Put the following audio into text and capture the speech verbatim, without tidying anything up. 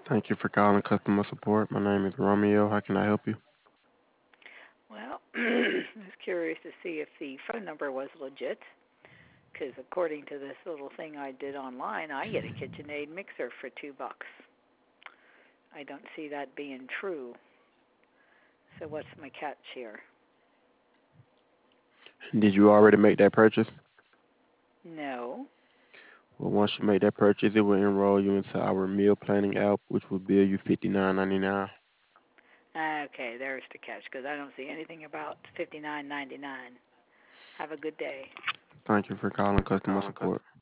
Thank you for calling customer support. My name is Romeo. How can I help you? Well, I was curious to see if the phone number was legit, because according to this little thing I did online, I get a KitchenAid mixer for two bucks. I don't see that being true. So what's my catch here? Did you already make that purchase? No. Well, once you make that purchase, it will enroll you into our meal planning app, which will bill you fifty-nine ninety-nine. Okay, there's the catch, because I don't see anything about fifty-nine ninety-nine. Have a good day. Thank you for calling customer support.